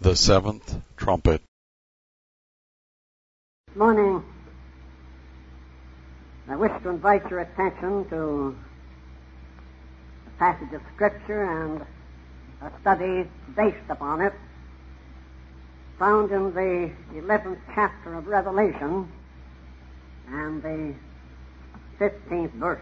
The Seventh Trumpet. This morning, I wish to invite your attention to a passage of Scripture and a study based upon it, found in the 11th chapter of Revelation and the 15th verse.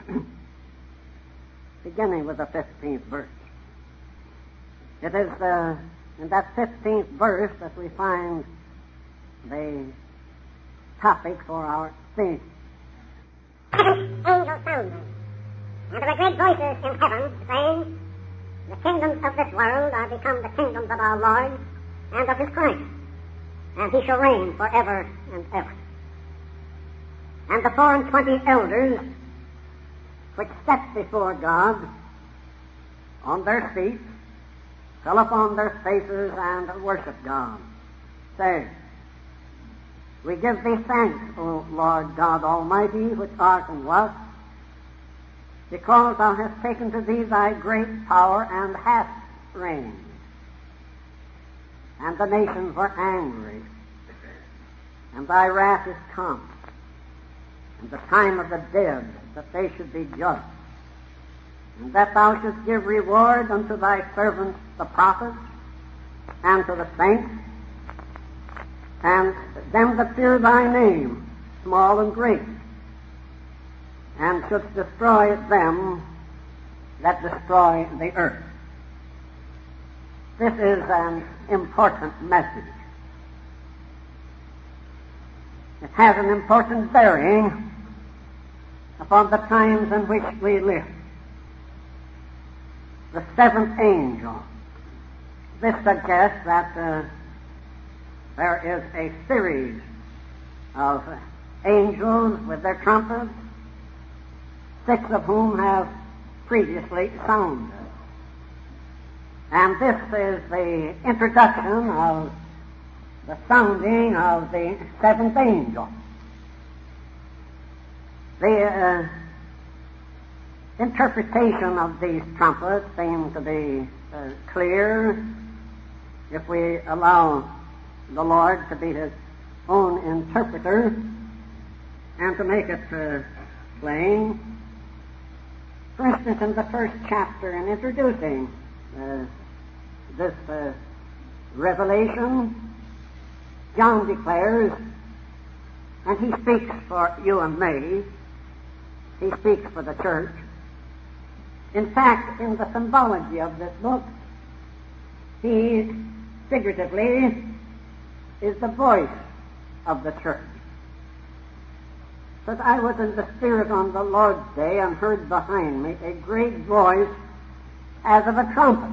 Beginning with the 15th verse. It is in that 15th verse that we find the topic for our theme. Angels sounded, and there were great voices in heaven saying, "The kingdoms of this world are become the kingdoms of our Lord and of His Christ, and He shall reign forever and ever." And the 24 elders, which sat before God on their seats, fell upon their faces and worshipped God, saying, "We give thee thanks, O Lord God Almighty, which art and wast, because thou hast taken to thee thy great power and hast reigned. And the nations were angry, and thy wrath is come, and the time of the dead, that they should be judged, and that thou shouldst give reward unto thy servants the prophets, and to the saints, and them that fear thy name, small and great, and shouldst destroy them that destroy the earth." This is an important message. It has an important bearing upon the times in which we live. The seventh angel. This suggests that there is a series of angels with their trumpets, 6 of whom have previously sounded. And this is the introduction of the sounding of the 7th angel. The interpretation of these trumpets seems to be clear if we allow the Lord to be His own interpreter and to make it plain. For instance, in the first chapter, in introducing this revelation, John declares, and he speaks for you and me, he speaks for the church. In fact, in the symbology of this book, he figuratively is the voice of the church. But I was in the Spirit on the Lord's day and heard behind me a great voice as of a trumpet.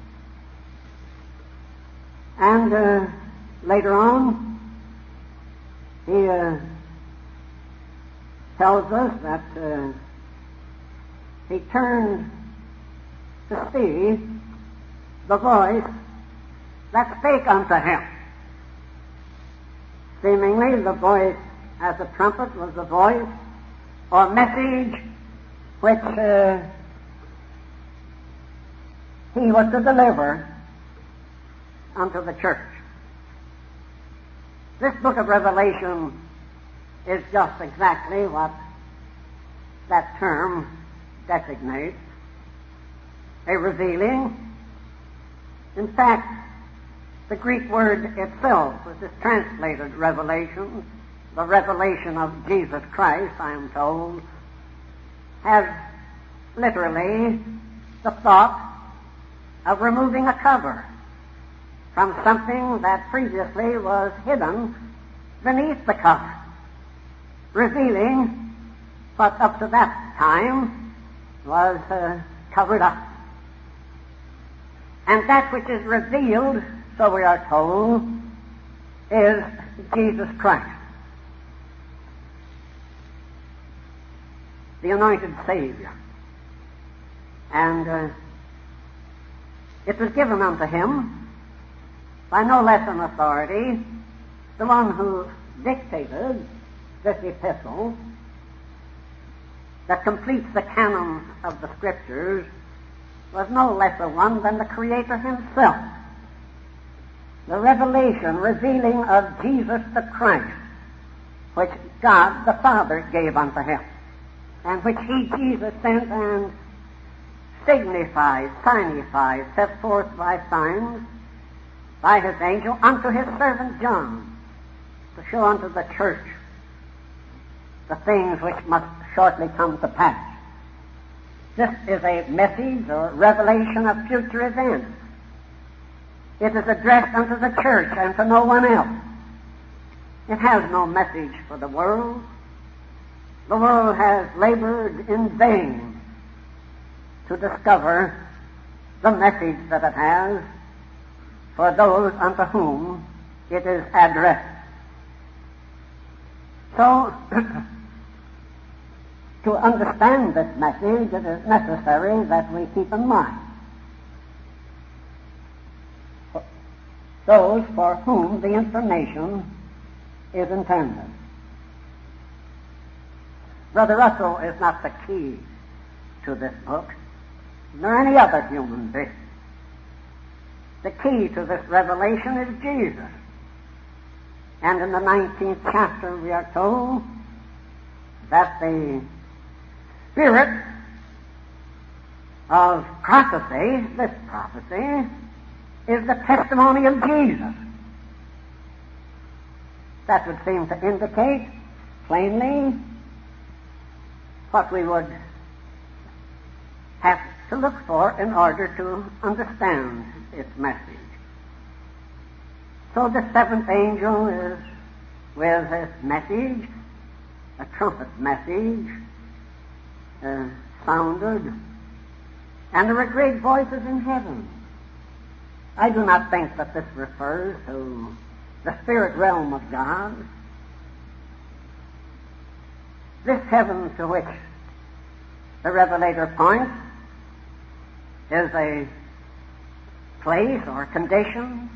And later on, he tells us that he turned to see the voice that spake unto him. Seemingly, the voice as a trumpet was the voice or message which he was to deliver unto the church. This book of Revelation is just exactly what that term designates, a revealing. In fact, the Greek word itself, which is translated revelation, the revelation of Jesus Christ, I am told, has literally the thought of removing a cover from something that previously was hidden beneath the cover, revealing what up to that time was covered up. And that which is revealed, so we are told, is Jesus Christ, the anointed Savior. And it was given unto him by no less an authority, the one who dictated this epistle that completes the canon of the Scriptures was no less a one than the Creator himself. the revelation revealing of Jesus the Christ, which God the Father gave unto him, and which he, Jesus, sent and signified, set forth by signs by his angel unto his servant John, to show unto the church the things which must shortly come to pass. This is a message or revelation of future events. It is addressed unto the church and to no one else. It has no message for the world. The world has labored in vain to discover the message that it has for those unto whom it is addressed. So, to understand this message, it is necessary that we keep in mind those for whom the information is intended. Brother Russell is not the key to this book, nor any other human being. The key to this revelation is Jesus. And in the 19th chapter we are told that the spirit of prophecy, this prophecy, is the testimony of Jesus. That would seem to indicate plainly what we would have to look for in order to understand its message. So the seventh angel is with his message, a trumpet message, sounded, and there were great voices in heaven. I do not think that this refers to the spirit realm of God. This heaven to which the Revelator points is a place or condition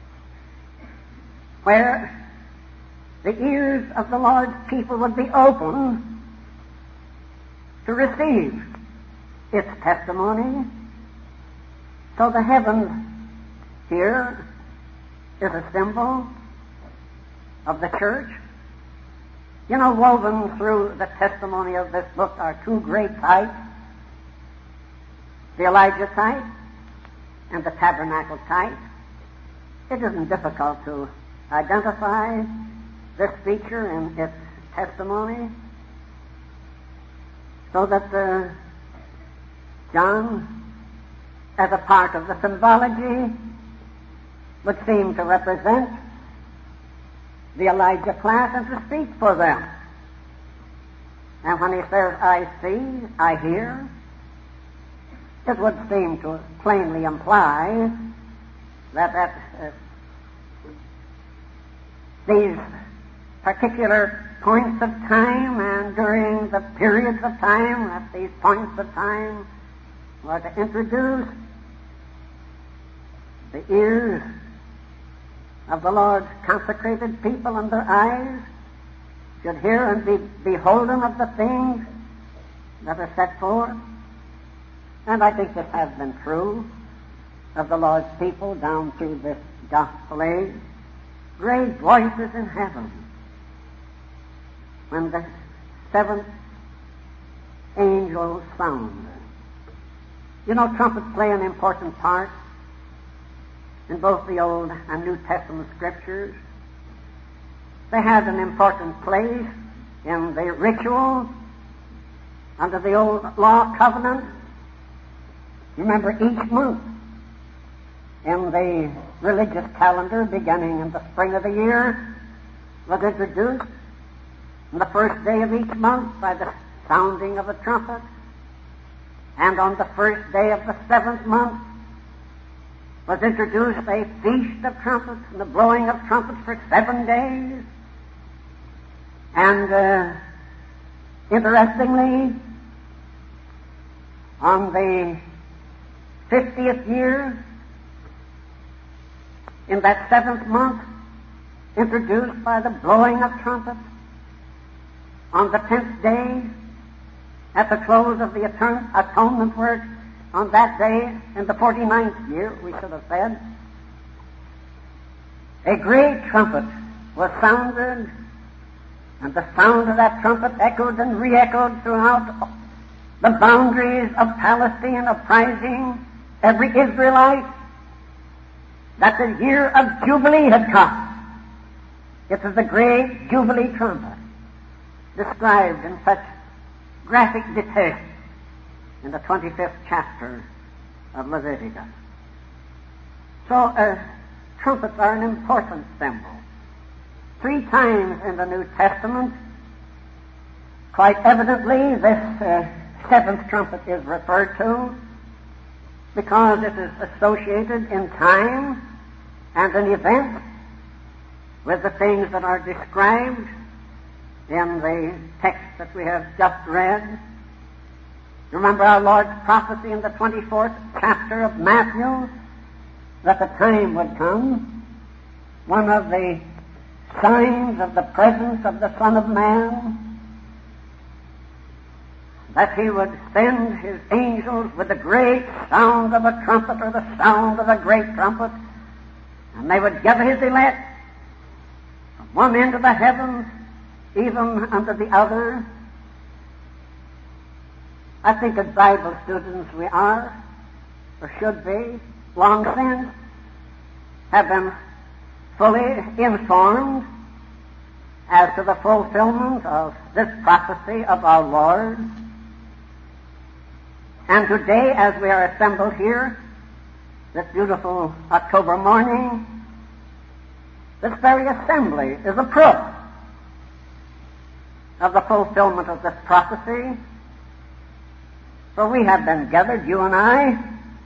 where the ears of the Lord's people would be open to receive its testimony. So the heavens here is a symbol of the church. You know, woven through the testimony of this book are two great types, the Elijah type and the tabernacle type. It isn't difficult to identify this feature in its testimony, so that John, as a part of the symbology, would seem to represent the Elijah class and to speak for them. And when he says, I see, I hear, it would seem to plainly imply that these particular points of time and during the periods of time that these points of time were to introduce, the ears of the Lord's consecrated people and their eyes should hear and be beholden of the things that are set forth. And I think this has been true of the Lord's people down through this gospel age. Great voices in heaven when the seventh angel sounded. You know, trumpets play an important part in both the Old and New Testament Scriptures. They had an important place in the ritual under the Old Law Covenant. Remember, each month in the religious calendar, beginning in the spring of the year, was introduced on the first day of each month by the sounding of a trumpet, and on the first day of the seventh month was introduced a feast of trumpets and the blowing of trumpets for 7 days. And interestingly, on the 50th year, in that seventh month, introduced by the blowing of trumpets, on the 10th day, at the close of the atonement work, on that day, in the 49th year, we should have said, a great trumpet was sounded, and the sound of that trumpet echoed and re-echoed throughout the boundaries of Palestine, apprising every Israelite that the year of Jubilee had come. It was the great Jubilee trumpet, described in such graphic detail in the 25th chapter of Leviticus. So trumpets are an important symbol. 3 times in the New Testament, quite evidently, this 7th trumpet is referred to because it is associated in time and an event with the things that are described in the text that we have just read. Remember our Lord's prophecy in the 24th chapter of Matthew that the time would come, one of the signs of the presence of the Son of Man, that he would send his angels with the great sound of a trumpet, or the sound of a great trumpet, and they would gather his elect from one end of the heavens even unto the other. I think as Bible students we are, or should be, long since, have been fully informed as to the fulfillment of this prophecy of our Lord. And today, as we are assembled here, this beautiful October morning, this very assembly is a proof of the fulfillment of this prophecy. For we have been gathered, you and I,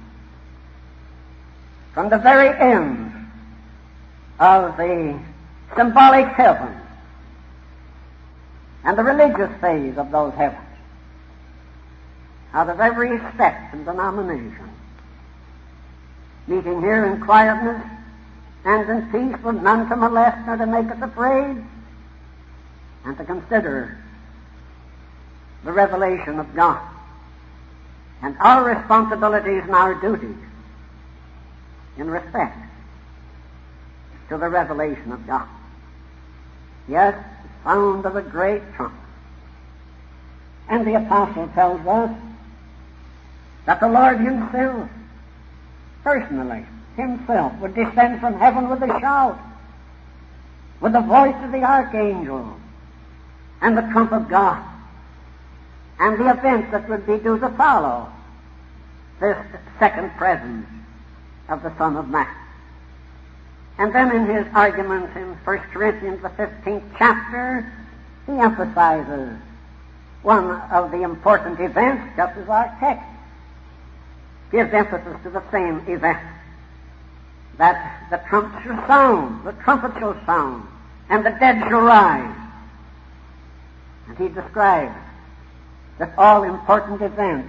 from the very end of the symbolic heavens and the religious phase of those heavens, out of every sect and denomination, meeting here in quietness and in peace, with none to molest nor to make us afraid, and to consider the revelation of God and our responsibilities and our duties in respect to the revelation of God. Yes, the sound of a great trumpet. And the apostle tells us that the Lord himself, personally, himself, would descend from heaven with a shout, with the voice of the archangel, and the trump of God, and the events that would be due to follow this second presence of the Son of Man. And then in his argument in 1 Corinthians, the 15th chapter, he emphasizes one of the important events, just as our text gives emphasis to the same event, that the trump shall sound, the trumpet shall sound, and the dead shall rise. And he describes this all-important event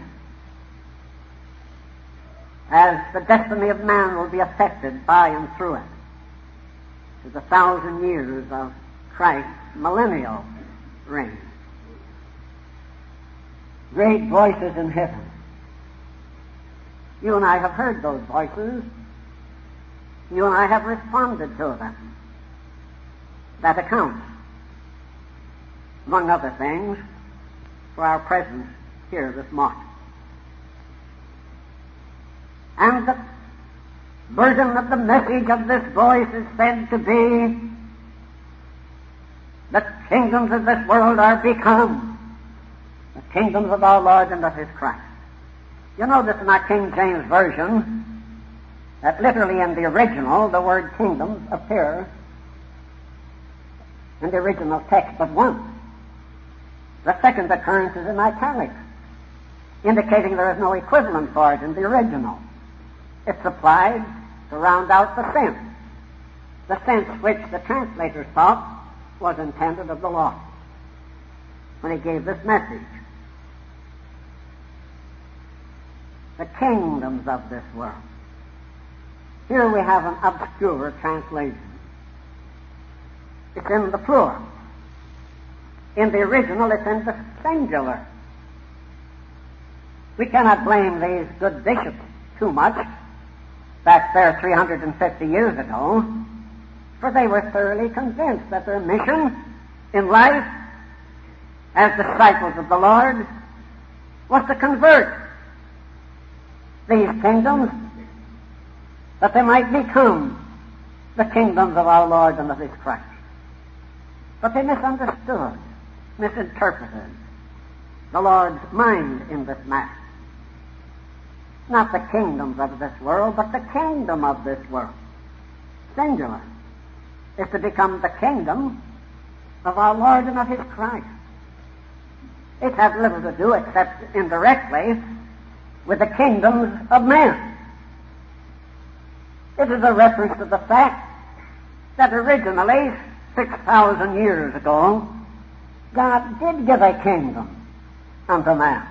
as the destiny of man will be affected by and through it, to the 1,000 years of Christ's millennial reign. Great voices in heaven. You and I have heard those voices. You and I have responded to them. That accounts, among other things, for our presence here this morning. And the burden of the message of this voice is said to be, the kingdoms of this world are become the kingdoms of our Lord and of his Christ. You notice in our King James Version that literally in the original the word kingdoms appear in the original text but once. The second occurrence is in italics, indicating there is no equivalent for it in the original. It's applied to round out the sense which the translators thought was intended of the Lord when he gave this message. The kingdoms of this world. Here we have an obscure translation. It's in the plural. In the original, it's in the singular. We cannot blame these good bishops too much back there 350 years ago For they were thoroughly convinced that their mission in life as disciples of the Lord was to convert these kingdoms that they might become the kingdoms of our Lord and of His Christ. But they misunderstood, misinterpreted the Lord's mind in this matter. Not the kingdoms of this world, but the kingdom of this world, singular, is to become the kingdom of our Lord and of His Christ. It has little to do, except indirectly, with the kingdoms of men. It is a reference to the fact that originally, 6,000 years ago, God did give a kingdom unto man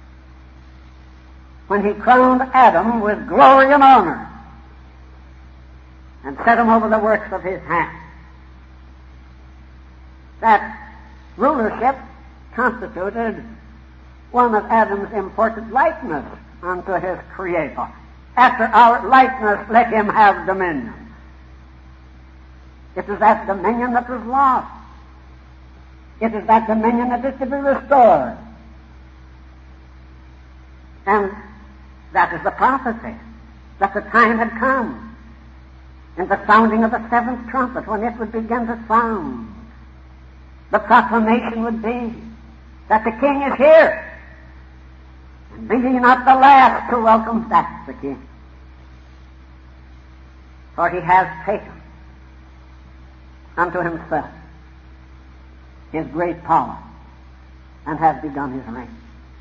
when He crowned Adam with glory and honor and set him over the works of His hand. That rulership constituted one of Adam's important likeness unto his Creator. After our likeness, let him have dominion. It is that dominion that was lost. It is that dominion that is to be restored. And that is the prophecy, that the time had come in the sounding of the seventh trumpet, when it would begin to sound. The proclamation would be that the King is here. And be ye not the last to welcome back the King. For He has taken unto Himself His great power and has begun His reign.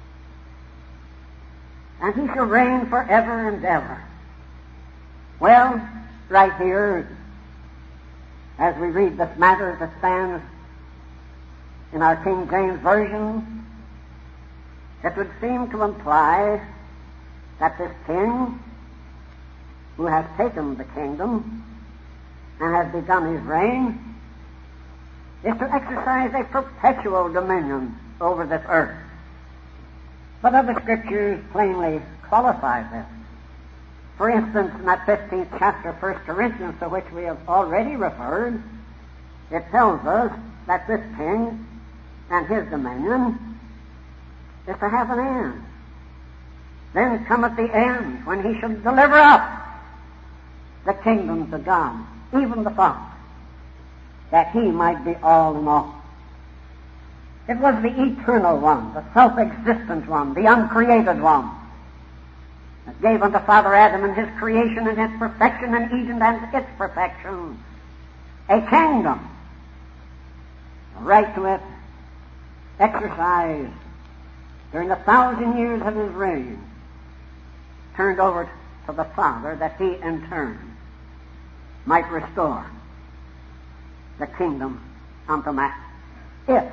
And He shall reign forever and ever. Well, right here, as we read this matter that stands in our King James Version, it would seem to imply that this King, who has taken the kingdom and has begun His reign, is to exercise a perpetual dominion over this earth. But other Scriptures plainly qualify this. For instance, in that 15th chapter of 1 Corinthians, to which we have already referred, it tells us that this King and His dominion is to have an end. Then cometh the end, when He shall deliver up the kingdom to God, even the Father, that He might be all in all. It was the eternal one, the self-existent one, the uncreated one, that gave unto Father Adam and his creation and his perfection and Eden and its perfection a kingdom, a right to it, exercised during 1,000 years of His reign, turned over to the Father, that He in turn might restore the kingdom unto man. If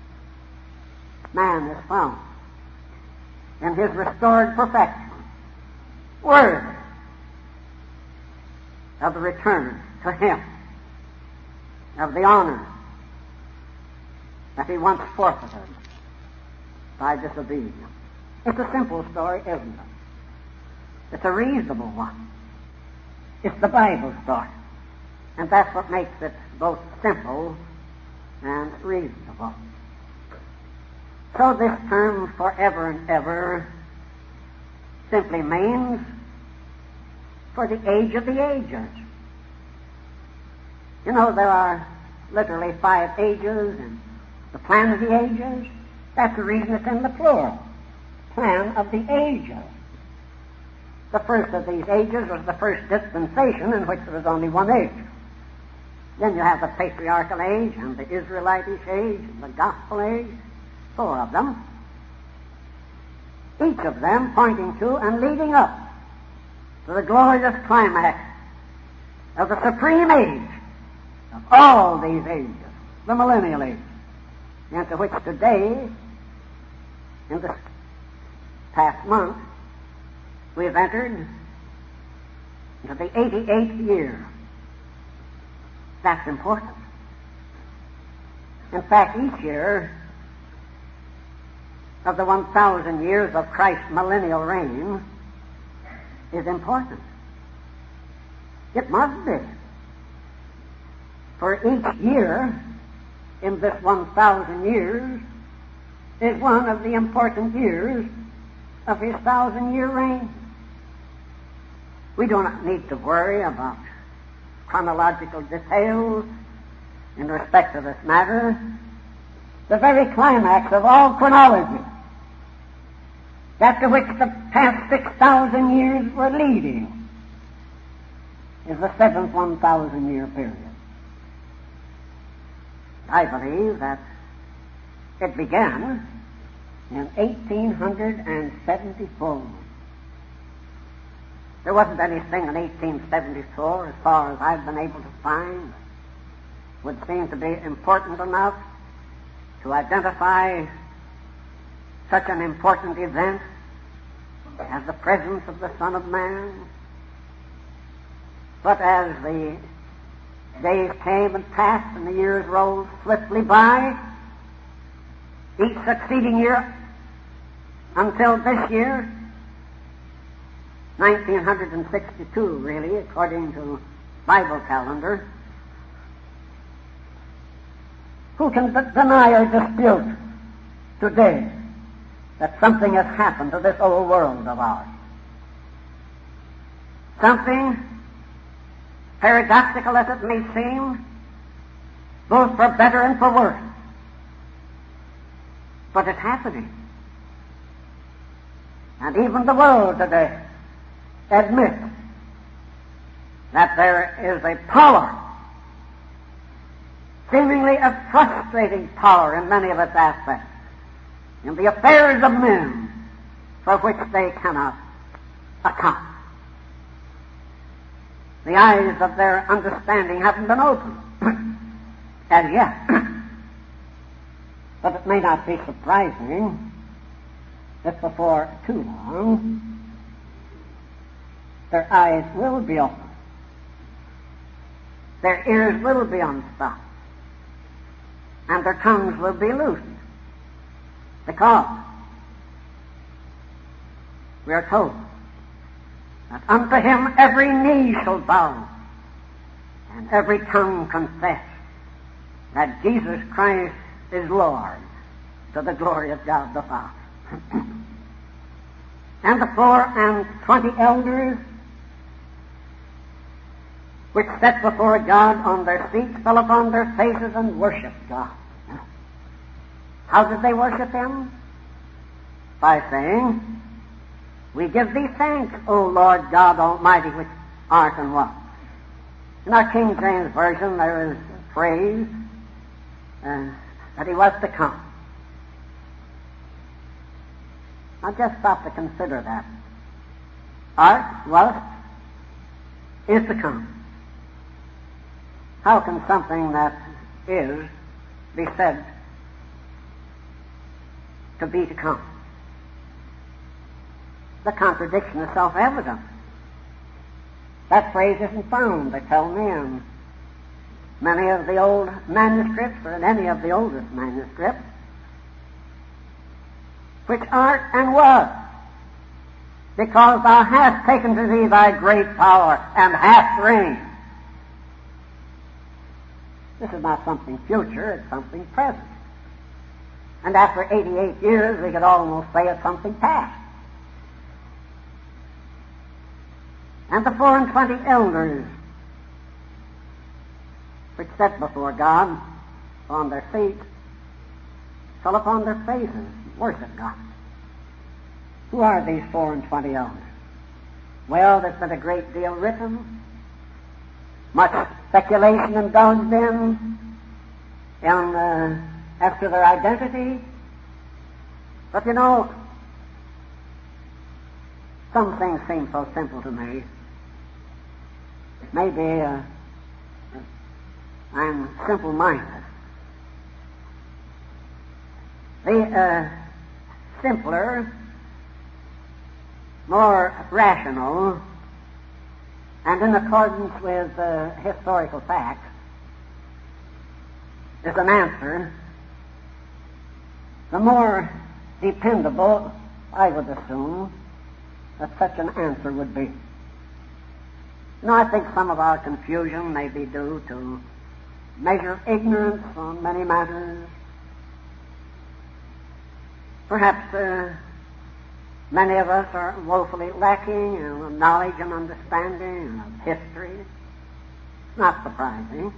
man is found in his restored perfection worthy of the return to Him of the honor that he once forfeited by disobedience. It's a simple story, isn't it? It's a reasonable one. It's the Bible story. And that's what makes it both simple and reasonable. So this term forever and ever simply means for the age of the ages. You know, there are literally 5 ages in the plan of the ages. That's the reason it's in the plural. Plan of the ages. The first of these ages was the first dispensation, in which there was only one age. Then you have the patriarchal age and the Israelitish age and the gospel age, 4 of them. Each of them pointing to and leading up to the glorious climax of the supreme age of all these ages, the millennial age, into which today, in this past month, we have entered into the 88th year. That's important. In fact, each year of the 1,000 years of Christ's millennial reign is important. It must be. For each year in this 1,000 years is one of the important years of his 1,000-year reign. We do not need to worry about chronological details in respect to this matter. The very climax of all chronology, that to which the past 6,000 years were leading, is the seventh 1,000-year period. I believe that it began in 1874. There wasn't anything in 1874, as far as I've been able to find, would seem to be important enough to identify such an important event as the presence of the Son of Man. But as the days came and passed and the years rolled swiftly by, each succeeding year until this year, 1962 really, according to Bible calendar, who can deny or dispute today that something has happened to this old world of ours? Something, paradoxical as it may seem, both for better and for worse. But it's happening. And even the world today admits that there is a power, seemingly a frustrating power in many of its aspects, in the affairs of men, for which they cannot account. The eyes of their understanding haven't been opened as yet. But it may not be surprising if before too long their eyes will be opened, their ears will be unstopped, and their tongues will be loosened, because we are told that unto him every knee shall bow and every tongue confess that Jesus Christ is Lord, to the glory of God the Father. And the 24 elders which sat before God on their seats fell upon their faces and worshipped God. How did they worship him? By saying, "We give thee thanks, O Lord God Almighty, which art and was." In our King James Version there is a phrase that he was to come. Now just stop to consider that. Art, was, is to come. How can something that is be said to be to come? The contradiction is self-evident. That phrase isn't found, they tell me, in many of the old manuscripts, or in any of the oldest manuscripts, which art and was, because thou hast taken to thee thy great power and hast reigned. This is not something future, it's something present. And after 88 years, we could almost say it's something past. And the 24 elders which sat before God on their seats fell upon their faces and worshiped God. Who are these 24 elders? Well, there's been a great deal written, much speculation indulged in as to their identity. But you know, some things seem so simple to me. Maybe I'm simple-minded. The simpler, more rational, and in accordance with historical facts, is an answer, the more dependable, I would assume, that such an answer would be. I think some of our confusion may be due to measure of ignorance on many matters. Perhaps many of us are woefully lacking in knowledge and understanding of history. Not surprising.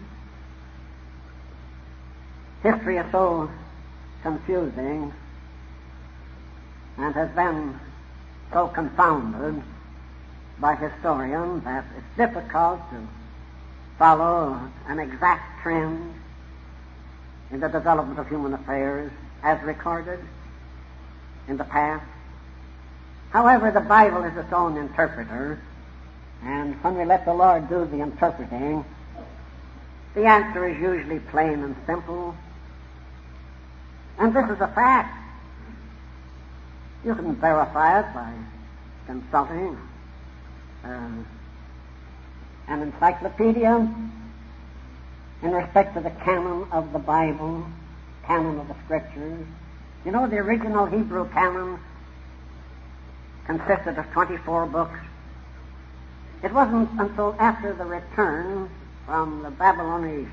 History is so confusing and has been so confounded by historians that it's difficult to follow an exact trend in the development of human affairs as recorded in the past. However, the Bible is its own interpreter, and when we let the Lord do the interpreting, the answer is usually plain and simple. And this is a fact. You can verify it by consulting an encyclopedia in respect to the canon of the Bible, canon of the Scriptures. You know, the original Hebrew canon consisted of 24 books. It wasn't until after the return from the Babylonian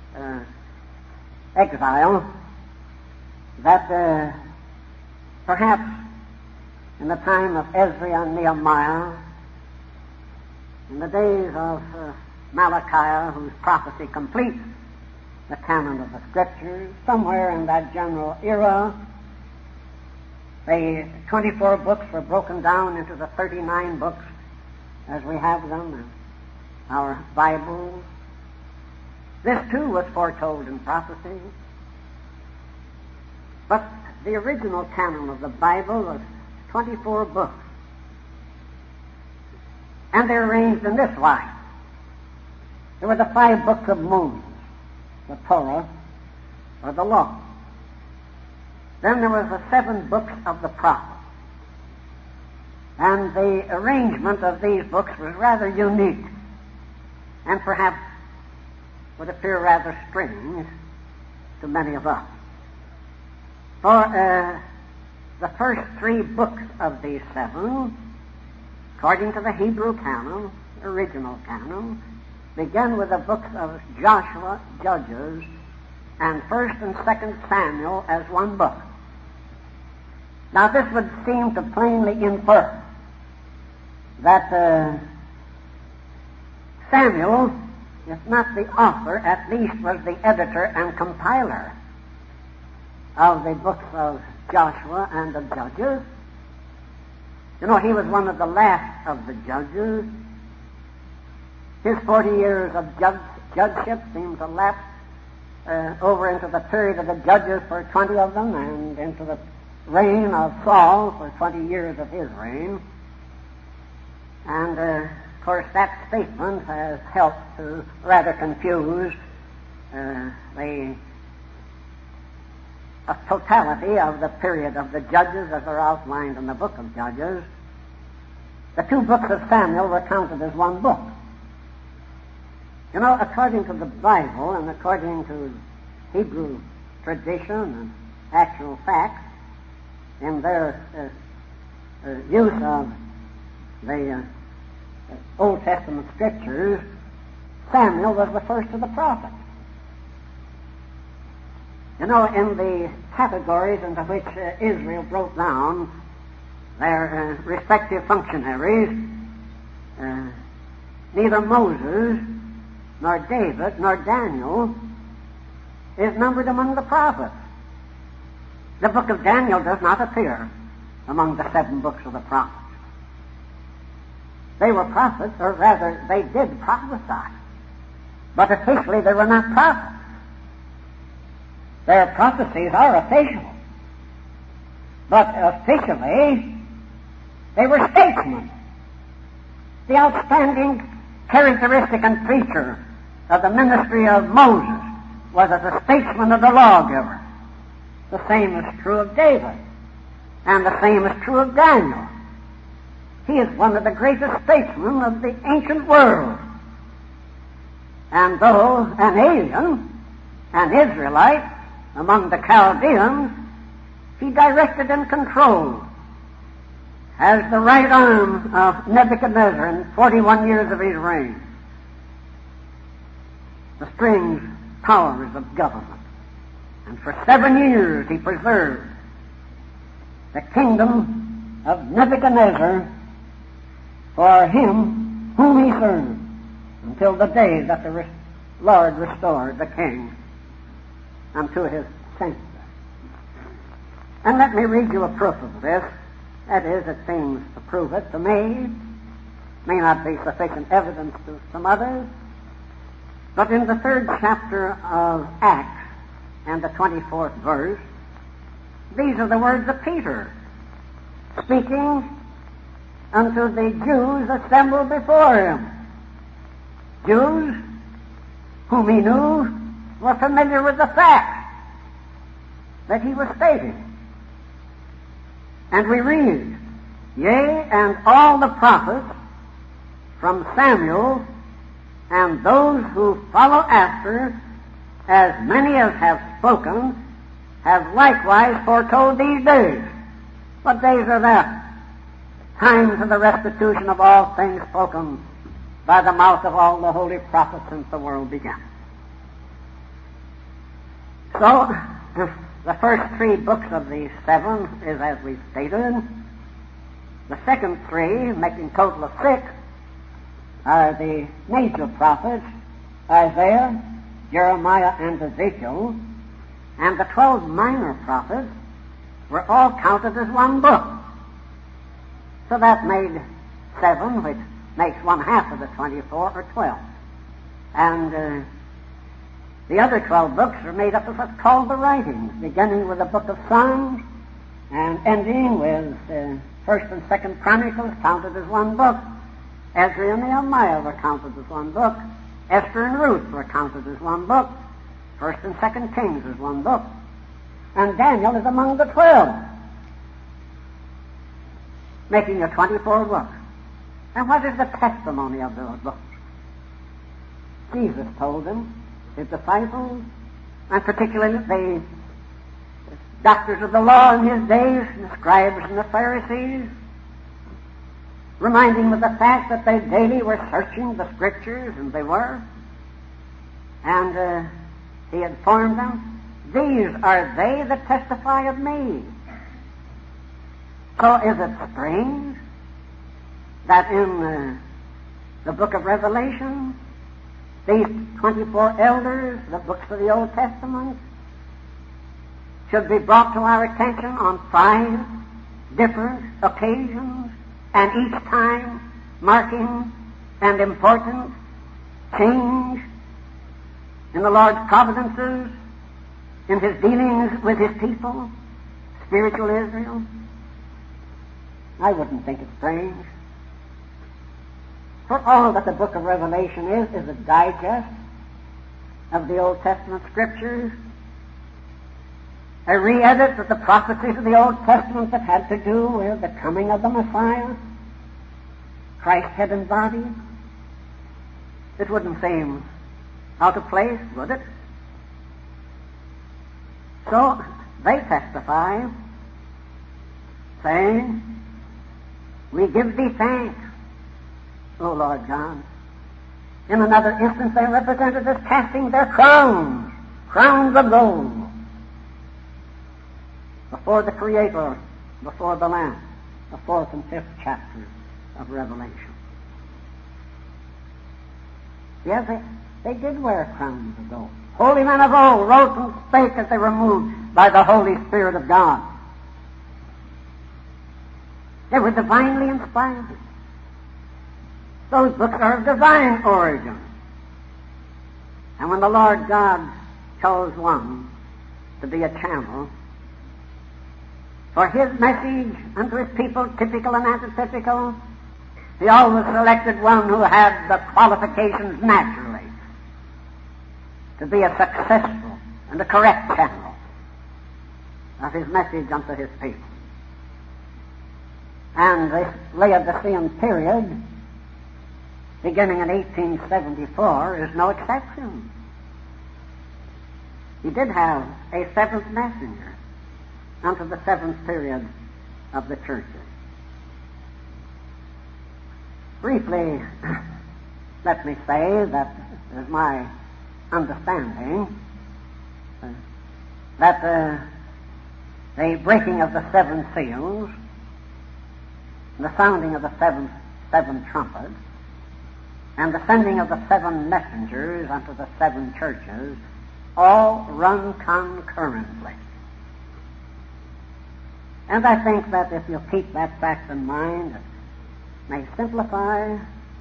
exile that perhaps in the time of Ezra and Nehemiah, in the days of Malachi, whose prophecy completes the canon of the Scriptures, somewhere in that general era, the 24 books were broken down into the 39 books as we have them in our Bible. This too was foretold in prophecy. But the original canon of the Bible was 24 books. And they're arranged in this way. There were the 5 books of Moses, the Torah, or the law. Then there was the 7 books of the prophets. And the arrangement of these books was rather unique, and perhaps would appear rather strange to many of us. For the first 3 books of these 7, according to the Hebrew canon, original canon, begin with the books of Joshua, Judges, and 1st and 2nd Samuel as one book. Now this would seem to plainly infer that Samuel, if not the author, at least was the editor and compiler of the books of Joshua and of Judges. You know, he was one of the last of the judges. His 40 years of judgeship seemed to lapse over into the period of the judges for 20 of them, and into the reign of Saul for 20 years of his reign. And, of course, that statement has helped to rather confuse the totality of the period of the judges as are outlined in the book of Judges. The 2 books of Samuel were counted as one book. You know, according to the Bible and according to Hebrew tradition and actual facts, in their use of the Old Testament Scriptures, Samuel was the first of the prophets. You know, in the categories into which Israel broke down their respective functionaries, neither Moses, nor David, nor Daniel is numbered among the prophets. The book of Daniel does not appear among the 7 books of the prophets. They were prophets, or rather, they did prophesy. But officially, they were not prophets. Their prophecies are official. But officially, they were statesmen. The outstanding characteristic and feature of the ministry of Moses was as a statesman of the lawgiver. The same is true of David, and the same is true of Daniel. He is one of the greatest statesmen of the ancient world. And though an alien, an Israelite, among the Chaldeans, he directed and controlled as the right arm of Nebuchadnezzar in 41 years of his reign. The strings powers of government. And for 7 years he preserved the kingdom of Nebuchadnezzar for him whom he served, until the day that the Lord restored the king unto his sanctuary. And let me read you a proof of this. That is, it seems to prove it to me. May not be sufficient evidence to some others. But in the 3rd chapter of Acts and the 24th verse, these are the words of Peter, speaking unto the Jews assembled before him. Jews whom he knew were familiar with the fact that he was stating. And we read, Yea, and all the prophets from Samuel and those who follow after, as many as have spoken, have likewise foretold these days. What days are that? Times of the restitution of all things spoken by the mouth of all the holy prophets since the world began. So, the first 3 books of the 7 is as we've stated. The second 3, making total of 6, are the major prophets, Isaiah, Jeremiah, and Ezekiel, and the 12 minor prophets were all counted as one book. So that made 7, which makes 1/2 of the 24, or 12. And the other 12 books are made up of what's called the writings, beginning with the book of Psalms and ending with 1st and 2nd Chronicles counted as one book. Ezra and Nehemiah were counted as one book. Esther and Ruth were counted as one book. 1st and 2nd Kings is one book. And Daniel is among the 12, making a 24 books. And what is the testimony of those books? Jesus told them, his disciples, and particularly the doctors of the law in his days, the scribes and the Pharisees, reminding them of the fact that they daily were searching the Scriptures, and they were. And he informed them, These are they that testify of me. So is it strange that in the book of Revelation, these 24 elders, the books of the Old Testament, should be brought to our attention on 5 different occasions, and each time marking an important change in the Lord's providences, in his dealings with his people, spiritual Israel? I wouldn't think it strange. For all that the book of Revelation is a digest of the Old Testament Scriptures, a re-edit of the prophecies of the Old Testament that had to do with the coming of the Messiah, Christ's head and body. It wouldn't seem out of place, would it? So they testify, saying, We give thee thanks, O Lord God. In another instance, they represented as casting their crowns of gold, before the Creator, before the Lamb, the 4th and 5th chapters of Revelation. Yes, they did wear crowns of gold. Holy men of old wrote and spake as they were moved by the Holy Spirit of God. They were divinely inspired. Those books are of divine origin. And when the Lord God chose one to be a channel for his message unto his people, typical and antithetical, he always selected one who had the qualifications naturally to be a successful and a correct channel of his message unto his people. And this Laodicean period, beginning in 1874, is no exception. He did have a 7th messenger unto the 7th period of the churches. Briefly, let me say that, as my understanding that the breaking of the seven seals, the sounding of the seven trumpets, and the sending of the seven messengers unto the seven churches all run concurrently. And I think that if you keep that fact in mind, it may simplify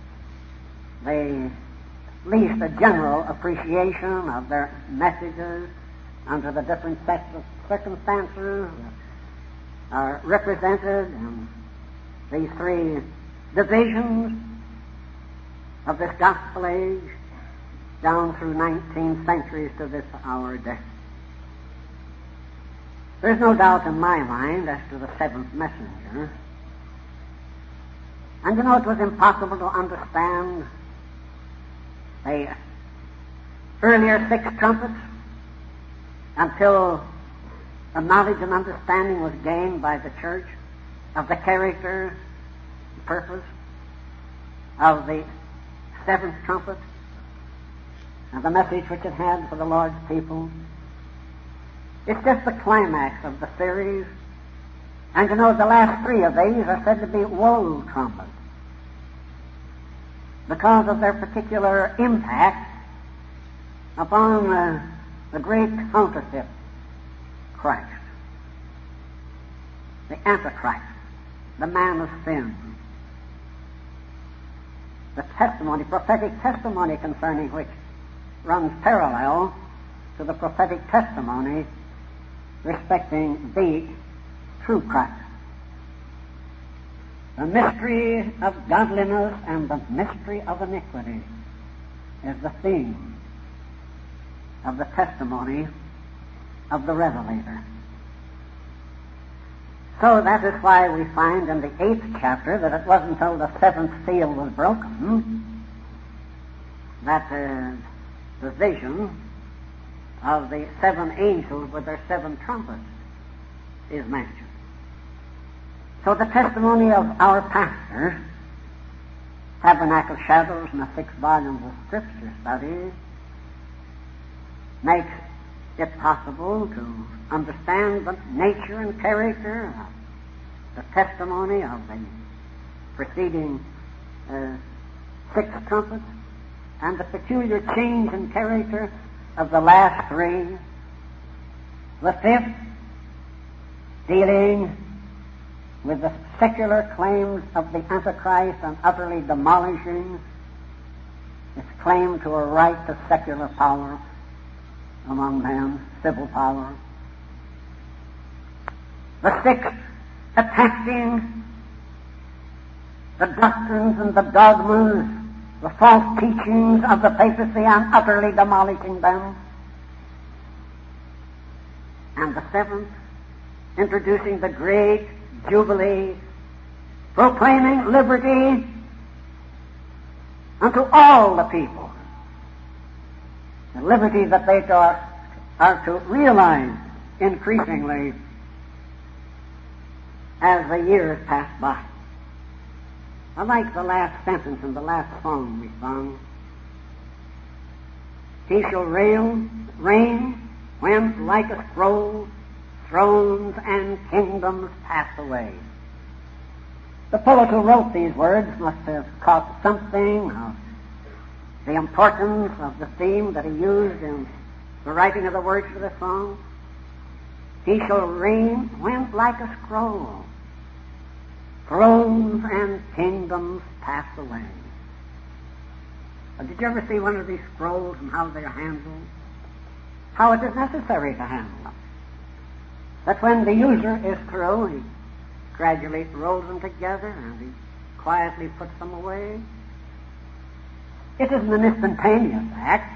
at least a general appreciation of their messages under the different sets of circumstances that are represented in these three divisions of this gospel age down through 19 centuries to this our day. There's no doubt in my mind as to the seventh messenger. And you know, it was impossible to understand the earlier six trumpets until a knowledge and understanding was gained by the church of the character, the purpose of the seventh trumpet and the message which it had for the Lord's people. It's just the climax of the series. And you know, the last three of these are said to be woe trumpets because of their particular impact upon the great counterfeit Christ, the Antichrist, the man of sin. The testimony, prophetic testimony concerning which runs parallel to the prophetic testimony respecting the true Christ. The mystery of godliness and the mystery of iniquity is the theme of the testimony of the Revelator. So that is why we find in the 8th chapter that it wasn't until the seventh seal was broken that the vision of the seven angels with their seven trumpets is mentioned. So the testimony of our pastor, Tabernacle Shadows and the 6 volumes of Scripture studies, makes it possible to understand the nature and character of the testimony of the preceding 6 trumpets and the peculiar change in character of the last 3. The 5th, dealing with the secular claims of the Antichrist and utterly demolishing its claim to a right to secular power among men, civil power. The 6th, attacking the doctrines and the dogmas, the false teachings of the papacy and utterly demolishing them. And the 7th, introducing the great Jubilee, proclaiming liberty unto all the people. The liberty that they are to realize increasingly as the years pass by. I like the last sentence in the last song we sung. He shall reign when, like a scroll, thrones and kingdoms pass away. The poet who wrote these words must have caught something of the importance of the theme that he used in the writing of the words for the song. He shall reign when, like a scroll, thrones and kingdoms pass away. Did you ever see one of these scrolls and how they're handled? How it is necessary to handle them. That when the user is through, he gradually rolls them together and he quietly puts them away. It isn't an instantaneous act.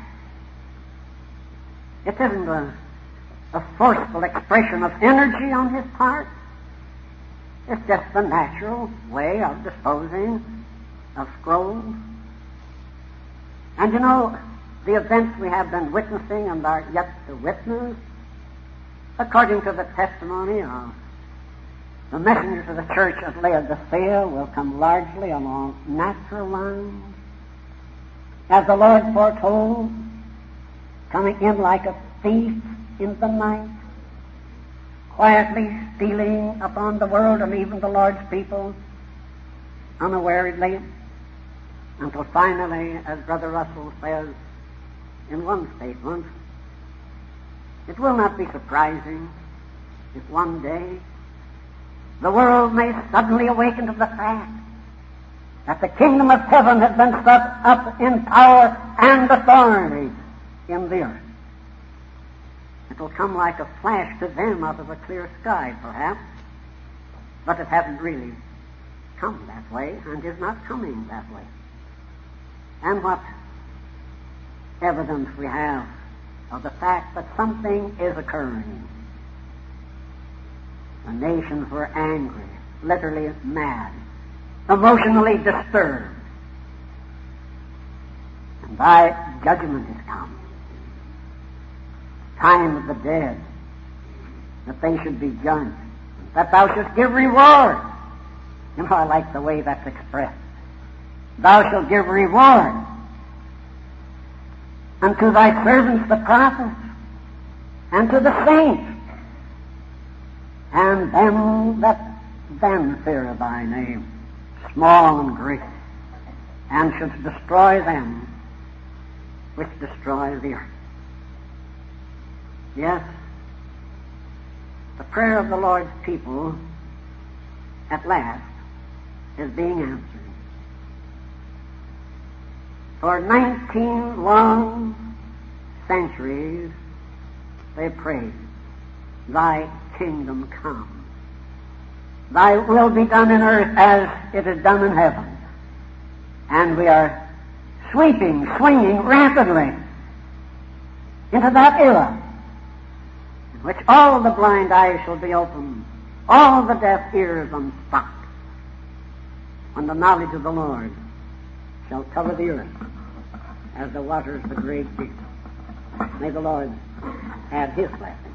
It isn't a forceful expression of energy on his part. It's just the natural way of disposing of scrolls. And you know, the events we have been witnessing and are yet to witness, according to the testimony of the messengers of the church at Laodicea, will come largely along natural lines. As the Lord foretold, coming in like a thief in the night, quietly stealing upon the world and even the Lord's people unawareedly, until finally, as Brother Russell says in one statement, it will not be surprising if one day the world may suddenly awaken to the fact that the kingdom of heaven has been set up in power and authority in the earth. It will come like a flash to them out of a clear sky, perhaps, but it hasn't really come that way and is not coming that way. And what evidence we have of the fact that something is occurring. The nations were angry, literally mad, emotionally disturbed. And thy judgment is come. Time of the dead, that they should be judged, that thou shouldst give reward. You know, I like the way that's expressed. Thou shalt give reward unto thy servants the prophets, and to the saints, and them that then fear thy name, small and great, and shouldst destroy them which destroy the earth. Yes, the prayer of the Lord's people at last is being answered. For 19 long centuries they prayed, thy kingdom come. Thy will be done in earth as it is done in heaven. And we are swinging rapidly into that era in which all the blind eyes shall be opened, all the deaf ears unstopped, when the knowledge of the Lord shall cover the earth as the waters the great deep. May the Lord add His blessing.